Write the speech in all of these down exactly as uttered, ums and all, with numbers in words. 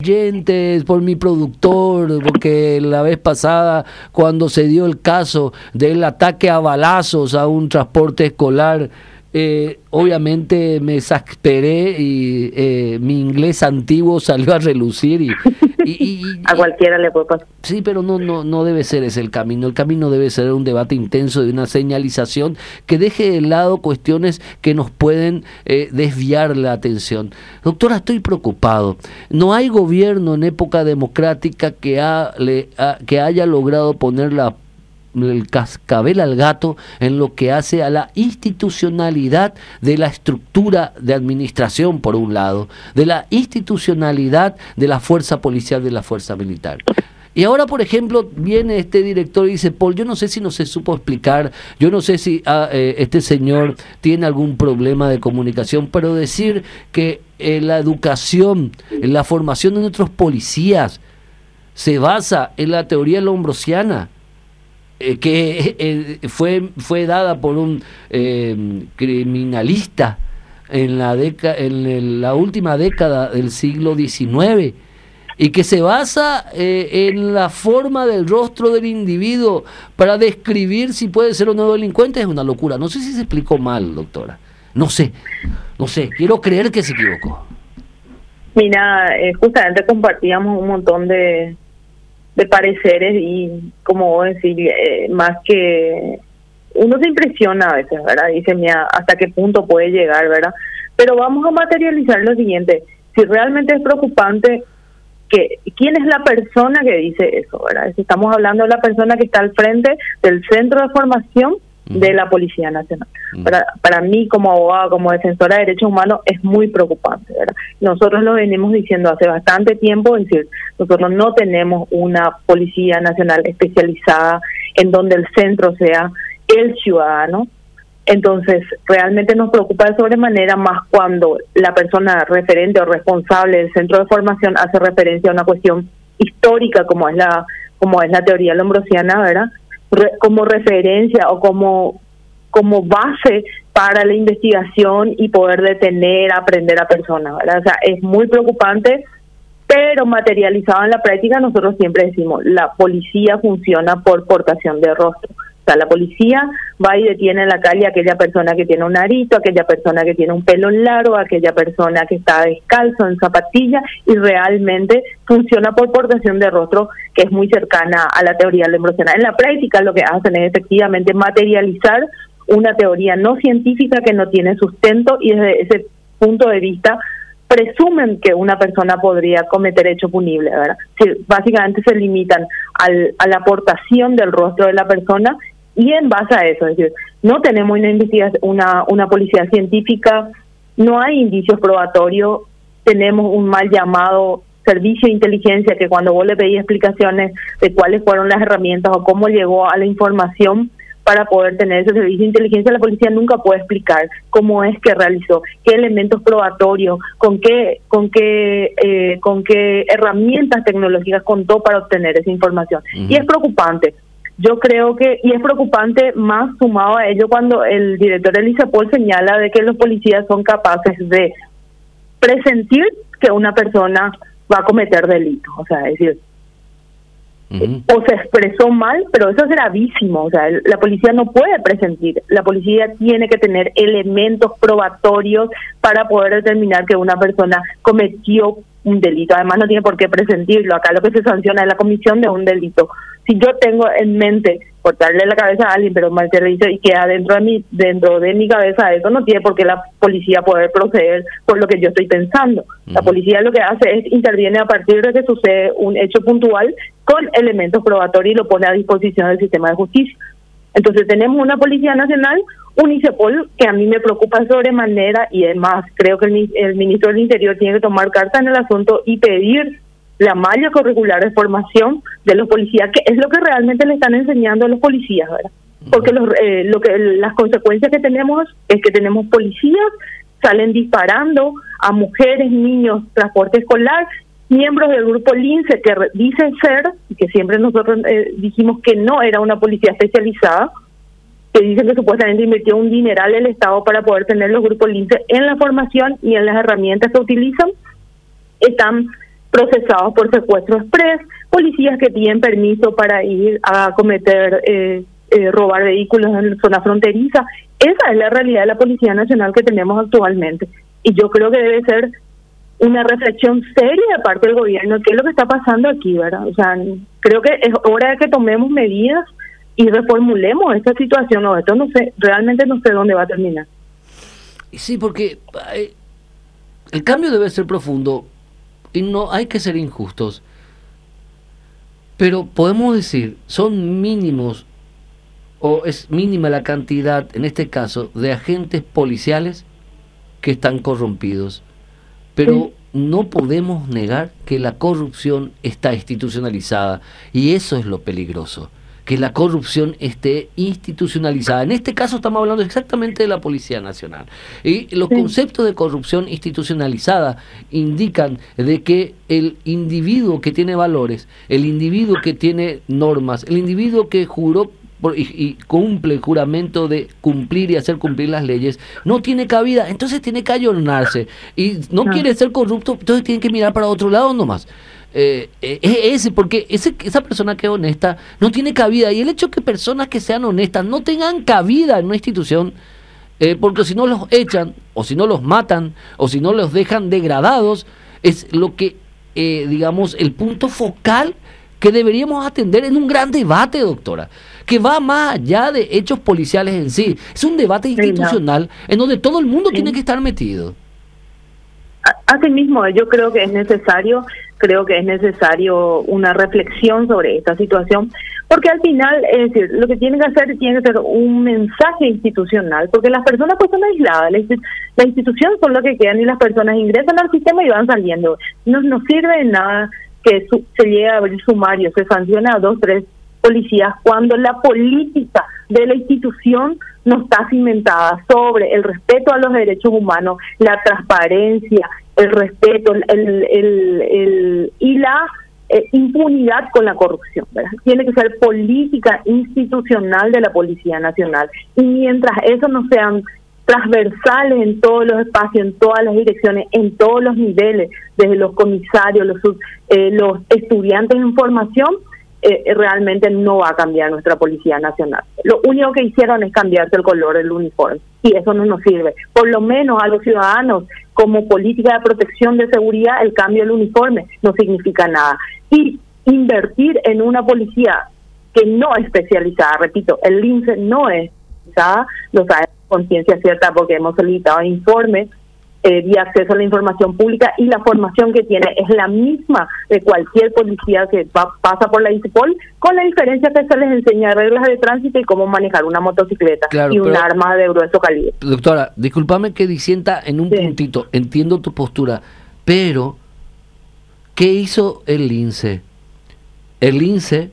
oyentes, por mi productor, porque la vez pasada, cuando se dio el caso del ataque a balazos a un transporte escolar, eh, obviamente me exasperé y eh, mi inglés antiguo salió a relucir y, y, y, y a cualquiera le puede pasar. Sí, pero no, no, no debe ser ese el camino. El camino debe ser un debate intenso de una señalización que deje de lado cuestiones que nos pueden eh, desviar la atención. Doctora, estoy preocupado. No hay gobierno en época democrática que, ha, le, ha, que haya logrado poner la el cascabel al gato en lo que hace a la institucionalidad de la estructura de administración, por un lado, de la institucionalidad de la fuerza policial, de la fuerza militar. Y ahora, por ejemplo, viene este director y dice, Paul, yo no sé si no se supo explicar, yo no sé si ah, eh, este señor tiene algún problema de comunicación, pero decir que eh, la educación, en la formación de nuestros policías se basa en la teoría lombrosiana, Eh, que eh, fue fue dada por un eh, criminalista en la deca, en el, la última década del siglo diecinueve, y que se basa eh, en la forma del rostro del individuo para describir si puede ser o no delincuente. Es una locura. No sé si se explicó mal, doctora. No sé, no sé. Quiero creer que se equivocó. Mira, eh, justamente compartíamos un montón de de pareceres y, como vos decís, eh, más que uno se impresiona a veces, ¿verdad? Dice, mira, hasta qué punto puede llegar, ¿verdad? Pero vamos a materializar lo siguiente: si realmente es preocupante, que quién es la persona que dice eso, ¿verdad? Si estamos hablando de la persona que está al frente del centro de formación de la Policía Nacional. Uh-huh. Para, para mí, como abogada, como defensora de derechos humanos, es muy preocupante, ¿verdad? Nosotros lo venimos diciendo hace bastante tiempo, es decir, nosotros no tenemos una Policía Nacional especializada en donde el centro sea el ciudadano. Entonces, realmente nos preocupa de sobremanera, más cuando la persona referente o responsable del centro de formación hace referencia a una cuestión histórica como es la, como es la teoría lombrosiana, ¿verdad? Re, como referencia o como como base para la investigación y poder detener, aprender a personas, ¿verdad? O sea, es muy preocupante, pero materializado en la práctica, nosotros siempre decimos, la policía funciona por portación de rostro. O sea, la policía va y detiene en la calle a aquella persona que tiene un arito, aquella persona que tiene un pelo largo, aquella persona que está descalzo, en zapatillas, y realmente funciona por portación de rostro, que es muy cercana a la teoría lombrosiana. En la práctica lo que hacen es efectivamente materializar una teoría no científica que no tiene sustento, y desde ese punto de vista presumen que una persona podría cometer hecho punible, ¿verdad? Sí, básicamente se limitan al, a la aportación del rostro de la persona, y en base a eso, es decir, no tenemos una investigación, una, una policía científica, no hay indicios probatorios, tenemos un mal llamado servicio de inteligencia que cuando vos le pedís explicaciones de cuáles fueron las herramientas o cómo llegó a la información para poder tener ese servicio de inteligencia, la policía nunca puede explicar cómo es que realizó, qué elementos probatorios, con qué con qué eh, con qué herramientas tecnológicas contó para obtener esa información. Uh-huh. Y es preocupante. Yo creo que, y es preocupante más sumado a ello cuando el director Elisa Paul señala de que los policías son capaces de presentir que una persona va a cometer delito, o sea, es decir, Uh-huh. o se expresó mal, pero eso es gravísimo. O sea, la policía no puede presentir, la policía tiene que tener elementos probatorios para poder determinar que una persona cometió un delito. Además, no tiene por qué presentirlo. Acá lo que se sanciona es la comisión de un delito. Si yo tengo en mente cortarle la cabeza a alguien, pero mal servicio, y queda dentro de mi dentro de mi cabeza, eso no tiene por qué la policía poder proceder por lo que yo estoy pensando. Uh-huh. La policía lo que hace es interviene a partir de que sucede un hecho puntual con elementos probatorios y lo pone a disposición del sistema de justicia. Entonces tenemos una Policía Nacional, un ICEPOL, que a mí me preocupa sobremanera, y además creo que el, el ministro del Interior tiene que tomar carta en el asunto y pedir la malla curricular de formación de los policías, que es lo que realmente le están enseñando a los policías, ¿verdad? Porque los, eh, lo que las consecuencias que tenemos es que tenemos policías, salen disparando a mujeres, niños, transporte escolar, miembros del grupo Lince, que re, dicen ser, que siempre nosotros eh, dijimos que no era una policía especializada, que dicen que supuestamente invirtió un dineral el Estado para poder tener los grupos Lince en la formación y en las herramientas que utilizan, están procesados por secuestro express, policías que piden permiso para ir a cometer, eh, eh, robar vehículos en zona fronteriza. Esa es la realidad de la Policía Nacional que tenemos actualmente. Y yo creo que debe ser una reflexión seria de parte del gobierno, qué es lo que está pasando aquí, ¿verdad? O sea, creo que es hora de que tomemos medidas y reformulemos esta situación. No, esto no sé, realmente no sé dónde va a terminar. Sí, porque eh, el cambio debe ser profundo y no hay que ser injustos. Pero podemos decir, son mínimos o es mínima la cantidad, en este caso, de agentes policiales que están corrompidos. Pero sí, no podemos negar que la corrupción está institucionalizada y eso es lo peligroso, que la corrupción esté institucionalizada. En este caso estamos hablando exactamente de la Policía Nacional. Y los sí. conceptos de corrupción institucionalizada indican de que el individuo que tiene valores, el individuo que tiene normas, el individuo que juró por, y, y cumple el juramento de cumplir y hacer cumplir las leyes, no tiene cabida, entonces tiene que ayornarse. Y no ah. quiere ser corrupto, entonces tiene que mirar para otro lado nomás. Eh, eh, ese porque ese, esa persona que es honesta no tiene cabida, y el hecho que personas que sean honestas no tengan cabida en una institución, eh, porque si no los echan o si no los matan o si no los dejan degradados, es lo que eh, digamos el punto focal que deberíamos atender en un gran debate, doctora, que va más allá de hechos policiales en sí. Es un debate institucional sí, no. en donde todo el mundo sí. tiene que estar metido. Asimismo, yo creo que es necesario, creo que es necesario una reflexión sobre esta situación, porque al final, es decir, lo que tiene que hacer tiene que ser un mensaje institucional, porque las personas pues son aisladas, la, institu la institución son lo que quedan y las personas ingresan al sistema y van saliendo. No nos sirve de nada que su se llegue a abrir sumario, se sanciona a dos, tres policías cuando la política de la institución no está cimentada sobre el respeto a los derechos humanos, la transparencia, el respeto el, el, el, el, y la eh, impunidad con la corrupción, ¿verdad? Tiene que ser política institucional de la Policía Nacional. Y mientras eso no sean transversales en todos los espacios, en todas las direcciones, en todos los niveles, desde los comisarios, los, eh, los estudiantes en formación, Eh, realmente no va a cambiar nuestra Policía Nacional. Lo único que hicieron es cambiarse el color del uniforme y eso no nos sirve. Por lo menos a los ciudadanos, como política de protección de seguridad, el cambio del uniforme no significa nada. Y invertir en una policía que no es especializada, repito, el lince no es especializada, lo sabe con ciencia cierta porque hemos solicitado informes Eh, de acceso a la información pública, y la formación que tiene es la misma de cualquier policía que va, pasa por la INPOL, con la diferencia que se les enseña reglas de tránsito y cómo manejar una motocicleta claro, y un pero, arma de grueso calibre. Doctora, discúlpame que disienta en un sí. puntito, entiendo tu postura, pero ¿qué hizo el lince? El lince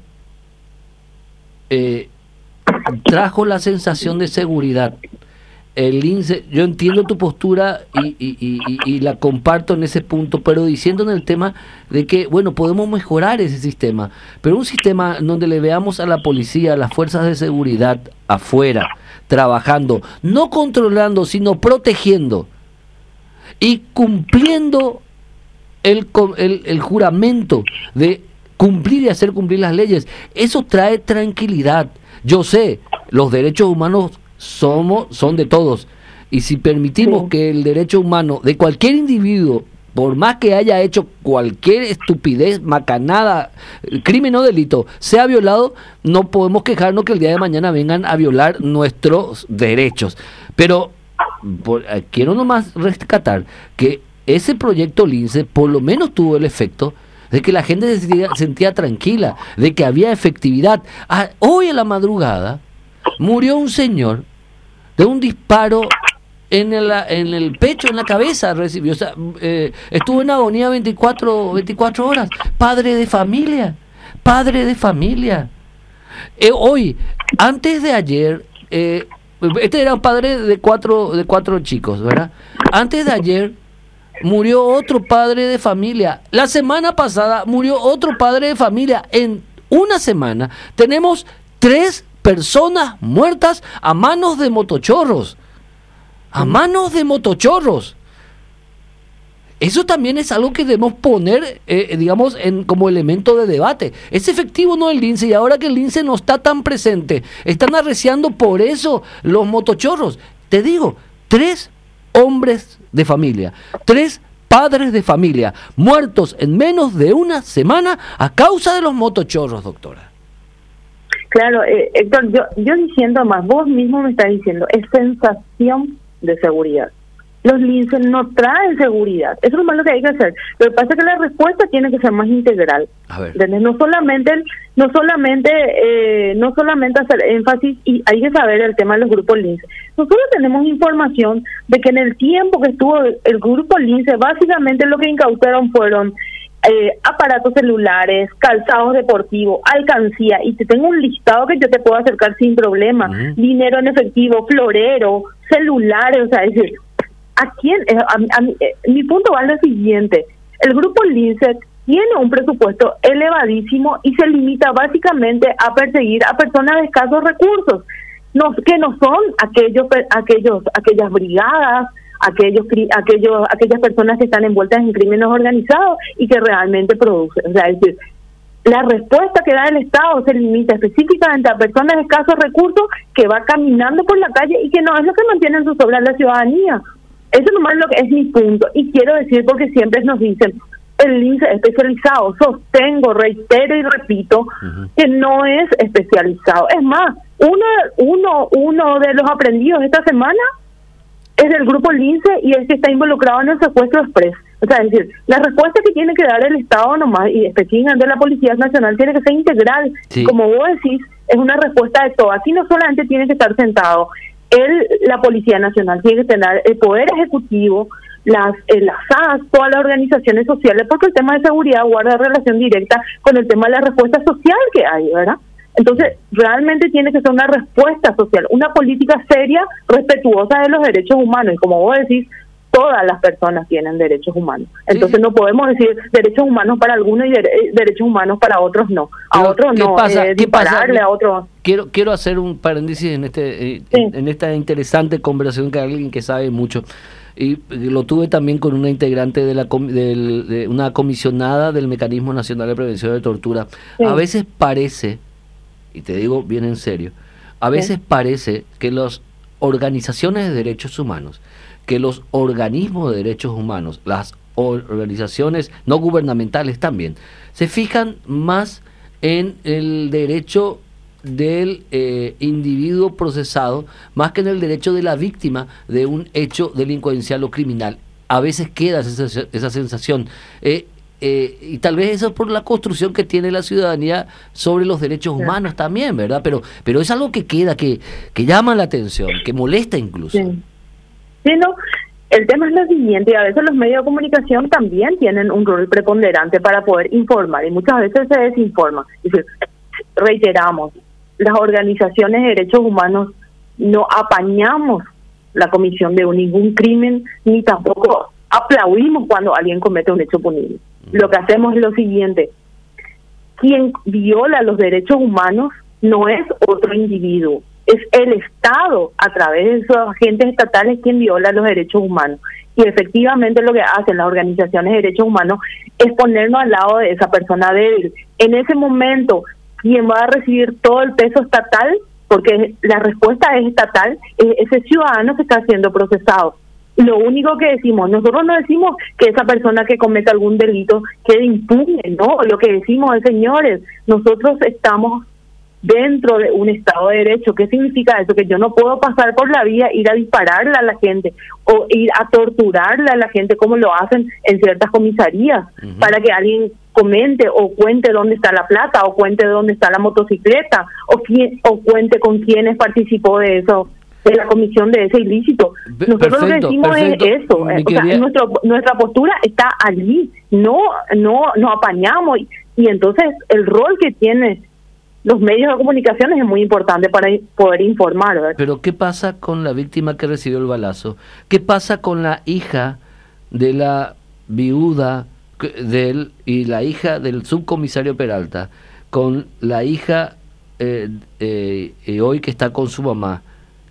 eh, trajo la sensación de seguridad. El lince, yo entiendo tu postura y, y, y, y la comparto en ese punto, pero diciendo en el tema de que, bueno, podemos mejorar ese sistema, pero un sistema donde le veamos a la policía, a las fuerzas de seguridad afuera, trabajando, no controlando, sino protegiendo y cumpliendo el, el, el juramento de cumplir y hacer cumplir las leyes. Eso trae tranquilidad. Yo sé, los derechos humanos somos son de todos, y si permitimos sí. que el derecho humano de cualquier individuo, por más que haya hecho cualquier estupidez, macanada, crimen o delito, sea violado, no podemos quejarnos que el día de mañana vengan a violar nuestros derechos. Pero por, eh, quiero nomás rescatar que ese proyecto lince por lo menos tuvo el efecto de que la gente se sentía, sentía tranquila, de que había efectividad. Ah, hoy en la madrugada murió un señor de un disparo en el, en el pecho, en la cabeza recibió, o sea, eh, estuvo en agonía veinticuatro horas, padre de familia, padre de familia. Eh, hoy, antes de ayer, eh, este era un padre de cuatro, de cuatro chicos, ¿verdad? Antes de ayer murió otro padre de familia, la semana pasada murió otro padre de familia, en una semana tenemos tres personas muertas a manos de motochorros, a manos de motochorros. Eso también es algo que debemos poner, eh, digamos, en como elemento de debate. ¿Es efectivo o no el lince? Y ahora que el lince no está tan presente, están arreciando por eso los motochorros. Te digo, tres hombres de familia, tres padres de familia, muertos en menos de una semana a causa de los motochorros, doctora. Claro, eh, Héctor, yo, yo diciendo más, vos mismo me estás diciendo, es sensación de seguridad. Los linces no traen seguridad. Eso es lo malo que hay que hacer. Lo que pasa es que la respuesta tiene que ser más integral. A ver. No solamente, no solamente, eh, no solamente hacer énfasis, y hay que saber el tema de los grupos lince. Nosotros tenemos información de que en el tiempo que estuvo el, el grupo lince, básicamente lo que incautaron fueron eh, aparatos celulares, calzados deportivos, alcancía, y te tengo un listado que yo te puedo acercar sin problema. Uh-huh. Dinero en efectivo, florero, celulares, o sea, es decir, ¿a quién? A, a, a, mi punto va al siguiente. El grupo lince tiene un presupuesto elevadísimo y se limita básicamente a perseguir a personas de escasos recursos, no, que no son aquellos, aquellos, aquellas brigadas, aquellos, aquellos, aquellas personas que están envueltas en crímenes organizados y que realmente producen. O sea, es decir, la respuesta que da el Estado se limita específicamente a personas de escasos recursos que va caminando por la calle y que no es lo que mantiene en sus obras la ciudadanía. Eso nomás es lo que es mi punto. Y quiero decir, porque siempre nos dicen, el lince especializado, sostengo, reitero y repito, uh-huh. que no es especializado. Es más, uno, uno, uno de los aprendidos esta semana es del grupo lince y es que está involucrado en el secuestro express. O sea, es decir, la respuesta que tiene que dar el Estado nomás, y específicamente la Policía Nacional, tiene que ser integral. Sí. Como vos decís, es una respuesta de todo. Aquí no solamente tiene que estar sentado el, la Policía Nacional, tiene que tener el Poder Ejecutivo, las, eh, las A S, todas las organizaciones sociales, porque el tema de seguridad guarda relación directa con el tema de la respuesta social que hay, ¿verdad? Entonces, realmente tiene que ser una respuesta social, una política seria, respetuosa de los derechos humanos, y como vos decís, todas las personas tienen derechos humanos. Entonces, sí, no podemos decir derechos humanos para algunos y de, derechos humanos para otros no. A Pero, otros no, pasa? Eh, dispararle a otros. Quiero quiero hacer un paréntesis en este eh, sí. en, en esta interesante conversación que alguien que sabe mucho. Y lo tuve también con una integrante de la de, de una comisionada del Mecanismo Nacional de Prevención de Tortura. Sí. A veces parece, y te digo bien en serio, a veces sí. parece que las organizaciones de derechos humanos, que los organismos de derechos humanos, las organizaciones no gubernamentales también, se fijan más en el derecho del eh, individuo procesado más que en el derecho de la víctima de un hecho delincuencial o criminal. A veces queda esa, esa sensación eh, eh, y tal vez eso es por la construcción que tiene la ciudadanía sobre los derechos humanos también, ¿verdad? Pero pero es algo que queda, que, que llama la atención, que molesta incluso. Sí. Sí, no, el tema es lo siguiente, y a veces los medios de comunicación también tienen un rol preponderante para poder informar, y muchas veces se desinforma. Es decir, reiteramos, las organizaciones de derechos humanos no apañamos la comisión de ningún crimen, ni tampoco aplaudimos cuando alguien comete un hecho punible. Lo que hacemos es lo siguiente: quien viola los derechos humanos no es otro individuo, es el Estado a través de sus agentes estatales quien viola los derechos humanos. Y efectivamente lo que hacen las organizaciones de derechos humanos es ponernos al lado de esa persona débil. En ese momento, quien va a recibir todo el peso estatal, porque la respuesta es estatal, es ese ciudadano que está siendo procesado. Lo único que decimos, nosotros no decimos que esa persona que cometa algún delito quede impune, no, lo que decimos es, señores, nosotros estamos dentro de un Estado de Derecho. ¿Qué significa eso? Que yo no puedo pasar por la vía, ir a dispararle a la gente o ir a torturarle a la gente como lo hacen en ciertas comisarías, uh-huh. para que alguien comente o cuente dónde está la plata o cuente dónde está la motocicleta o, quién, o cuente con quiénes participó de eso, de la comisión de ese ilícito. Nosotros perfecto, lo que decimos perfecto. es eso, eh, o sea, nuestro, nuestra postura está allí, no no no apañamos, y, y entonces el rol que tiene los medios de comunicación es muy importante para poder informar, ¿verdad? Pero ¿qué pasa con la víctima que recibió el balazo? ¿Qué pasa con la hija de la viuda del y la hija del subcomisario Peralta, con la hija eh, eh, eh, hoy que está con su mamá,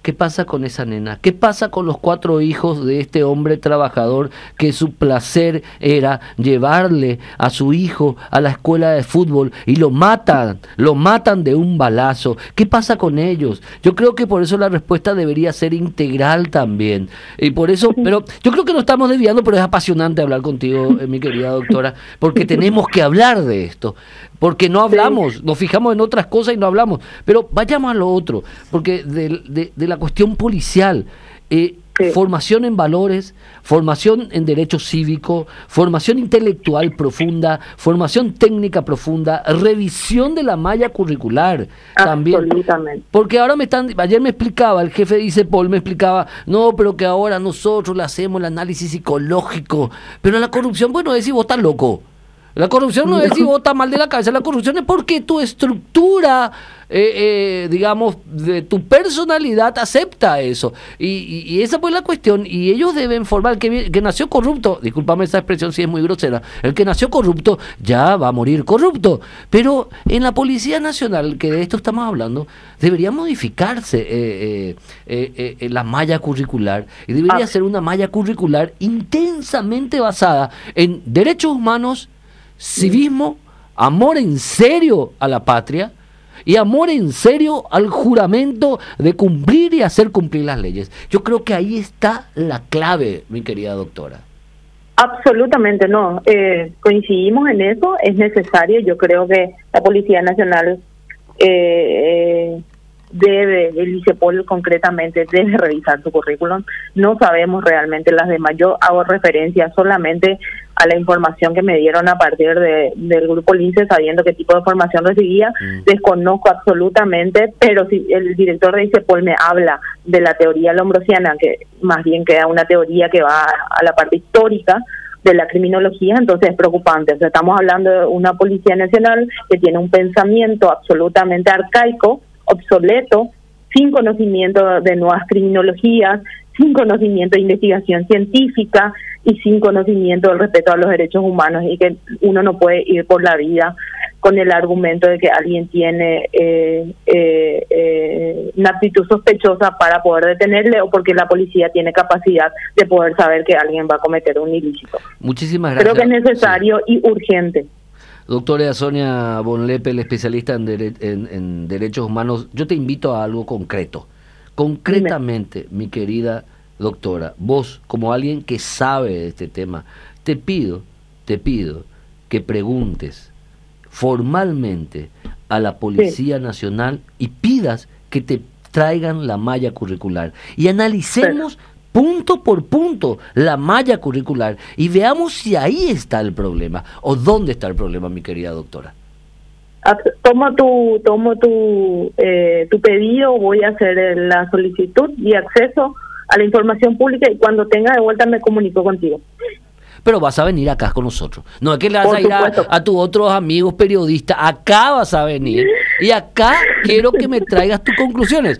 ¿Qué pasa con esa nena? ¿Qué pasa con los cuatro hijos de este hombre trabajador que su placer era llevarle a su hijo a la escuela de fútbol y lo matan, lo matan de un balazo? ¿Qué pasa con ellos? Yo creo que por eso la respuesta debería ser integral también. Y por eso, pero yo creo que nos estamos desviando, pero es apasionante hablar contigo, eh, mi querida doctora, porque tenemos que hablar de esto, porque no hablamos, nos fijamos en otras cosas y no hablamos. Pero vayamos a lo otro, porque de, de, de la cuestión policial, eh, sí. formación en valores, formación en derecho cívico, formación intelectual profunda, formación técnica profunda, revisión de la malla curricular también. Absolutamente. Porque ahora me están, ayer me explicaba, el jefe de ICEPOL me explicaba, no, pero que ahora nosotros le hacemos el análisis psicológico, pero la corrupción, bueno, decir vos estás loco. La corrupción no es si vos estás mal de la cabeza, la corrupción es porque tu estructura, eh, eh, digamos, de tu personalidad acepta eso. Y, y, y esa fue la cuestión. Y ellos deben formar, el que, que nació corrupto, discúlpame esa expresión si es muy grosera, el que nació corrupto ya va a morir corrupto. Pero en la Policía Nacional, que de esto estamos hablando, debería modificarse eh, eh, eh, eh, la malla curricular. Y debería ah. ser una malla curricular intensamente basada en derechos humanos, civismo, amor en serio a la patria y amor en serio al juramento de cumplir y hacer cumplir las leyes. Yo creo que ahí está la clave, mi querida doctora. Absolutamente no. Eh, coincidimos en eso, es necesario. Yo creo que la Policía Nacional eh, eh, debe, el ICEPOL concretamente, debe revisar su currículum. No sabemos realmente las demás. Yo hago referencia solamente a la información que me dieron a partir de, del grupo LINCE, sabiendo qué tipo de formación recibía. Mm. Desconozco absolutamente, pero si el director de ICEPOL me habla de la teoría lombrosiana, que más bien queda una teoría que va a, a la parte histórica de la criminología, entonces es preocupante. O sea, estamos hablando de una Policía Nacional que tiene un pensamiento absolutamente arcaico, obsoleto, sin conocimiento de nuevas criminologías, sin conocimiento de investigación científica y sin conocimiento del respeto a los derechos humanos, y que uno no puede ir por la vida con el argumento de que alguien tiene eh, eh, eh, una actitud sospechosa para poder detenerle, o porque la policía tiene capacidad de poder saber que alguien va a cometer un ilícito. Muchísimas gracias. Creo que es necesario sí. y urgente. Doctora Sonia von Lepel, especialista en, dere en, en derechos humanos, yo te invito a algo concreto. Concretamente, Dime. mi querida doctora, vos como alguien que sabe de este tema, te pido, te pido que preguntes formalmente a la Policía sí. Nacional y pidas que te traigan la malla curricular y analicemos Pero. punto por punto la malla curricular y veamos si ahí está el problema o dónde está el problema, mi querida doctora. Tomo tu tomo tu eh, tu pedido, voy a hacer la solicitud y acceso a la información pública, y cuando tenga de vuelta me comunico contigo. Pero vas a venir acá con nosotros. No es que le vas Por a ir a, a tus otros amigos periodistas. Acá vas a venir. Y acá quiero que me traigas tus conclusiones.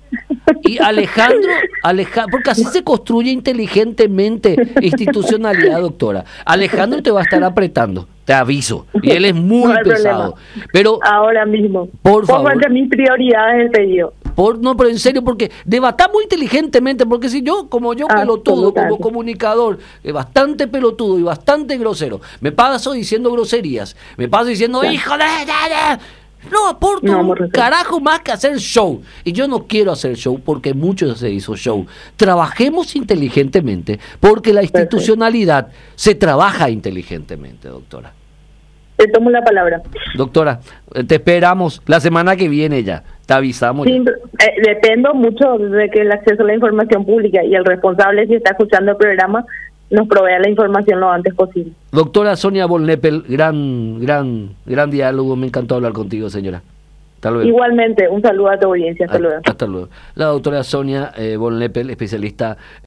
Y Alejandro, Alejandro, porque así se construye inteligentemente institucionalidad, doctora. Alejandro te va a estar apretando, te aviso. Y él es muy no pesado. Problema. Pero ahora mismo, por favor, entre mis prioridades el pedido. Por, no, pero en serio, porque debatamos inteligentemente, porque si yo, como yo pelotudo, como comunicador, eh, bastante pelotudo y bastante grosero, me paso diciendo groserías, me paso diciendo, claro. hijo de... de, de no aporto no, un carajo más que hacer show. Y yo no quiero hacer show porque mucho se hizo show. Trabajemos inteligentemente, porque la institucionalidad Perfecto. se trabaja inteligentemente, doctora. Te tomo la palabra. Doctora, te esperamos la semana que viene ya. Te avisamos. Sí, eh, dependo mucho de que el acceso a la información pública y el responsable, si está escuchando el programa, nos provea la información lo antes posible. Doctora Sonia von Lepel, gran, gran, gran diálogo. Me encantó hablar contigo, señora. Hasta luego. Igualmente, un saludo a tu audiencia. Hasta, hasta luego. Hasta luego. La doctora Sonia eh, von Lepel, especialista